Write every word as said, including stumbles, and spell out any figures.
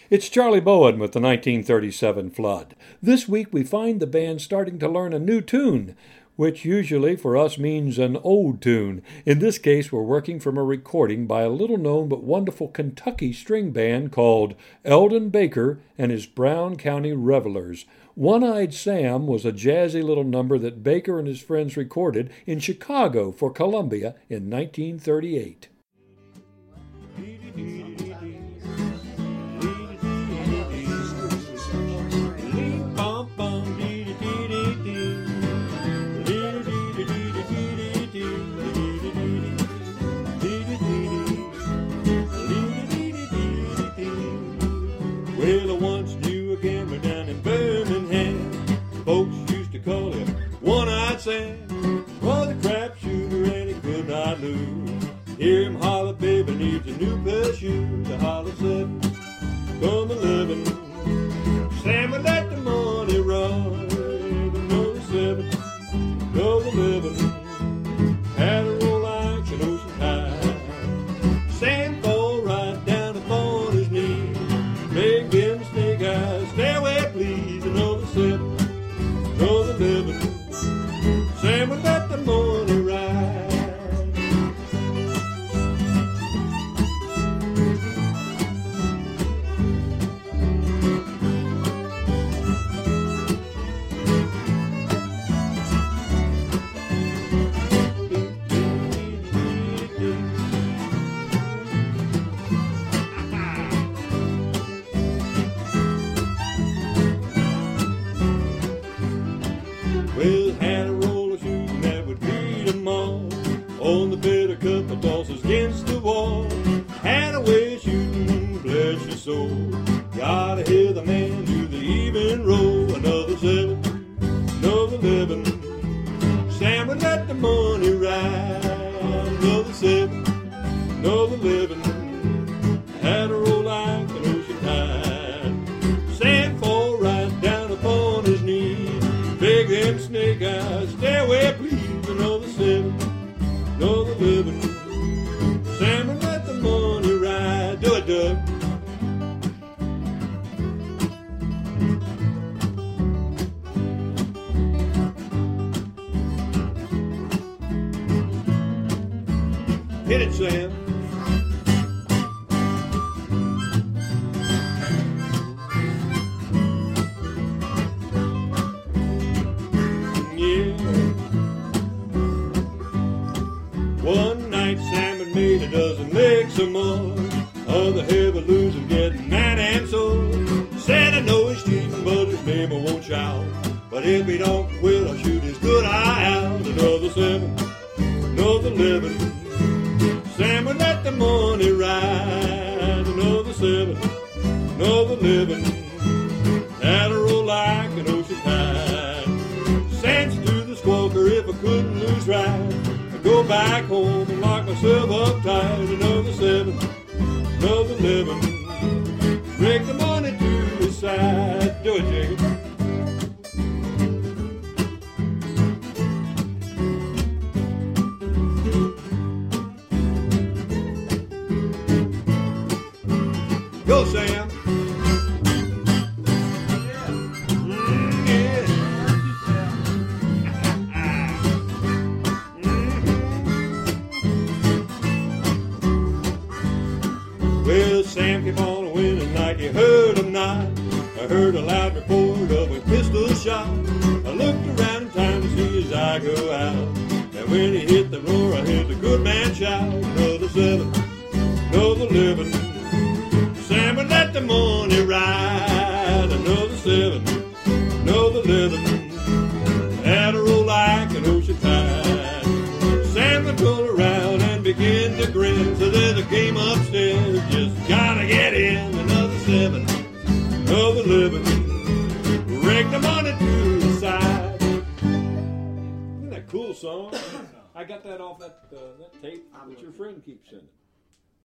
It's Charlie Bowen with the nineteen thirty-seven Flood. This week we find the band starting to learn a new tune, which usually for us means an old tune. In this case, we're working from a recording by a little-known but wonderful Kentucky string band called Eldon Baker and his Brown County Revelers. One-Eyed Sam was a jazzy little number that Baker and his friends recorded in Chicago for Columbia in nineteen thirty-eight. Well, I once knew a gambler down in Birmingham. Folks used to call him One-Eyed Sam. Was a crapshooter and he could not lose. Hear him holler, baby needs a new pair of shoes. I holler seven, come eleven. Sam would let the money run. Another seven, another eleven. Had a roll like an ocean tide. Sam fall right down upon his knees. Make them snake eyes stay away, please. Another seven, another eleven. Sam would let the money ride. Well, had a roll of shoes and that would beat them all. On the bed, a couple tosses against the wall. Had a way of shooting, bless your soul. Gotta hear the man do the even roll. Another seven, another eleven. Sam would let the money ride. Another seven, another eleven. Had a roll like an ocean tide. Sam fall right down upon his knees. Big them snake eyes, stay away please. Another seven, another eleven. Sam would let the money ride. Do it, Doug. Hit it, Sam. One night Sam had made a dozen legs or more. Other heavy losers getting mad and sore. Said I know he's cheating, but his name I won't shout. But if he don't quit, I'll shoot his good eye out. Another seven, another eleven. Sam would let the money ride. Another seven, another eleven. Had a roll like an ocean tide. Sam to the squawker if I couldn't lose right. Go back home and lock myself up tight. Another seven, another eleven. Break the money to the side. Do it, Jacob. Go, Sam. Well, Sam kept on winning like he heard him not. I heard a loud report of a pistol shot. I looked around in time to see his eye go out. And when he hit the roar, I heard the good man shout. Another seven, another eleven. Sam would let the money ride. Another seven, another eleven. Had a roll like an ocean tide. Sam would turn around and begin to grin. So then I came upstairs, just gotta get in. Another seven, another eleven. Break the money to the side. Isn't that a cool song? I got that off that, uh, that tape that your friend keeps sending.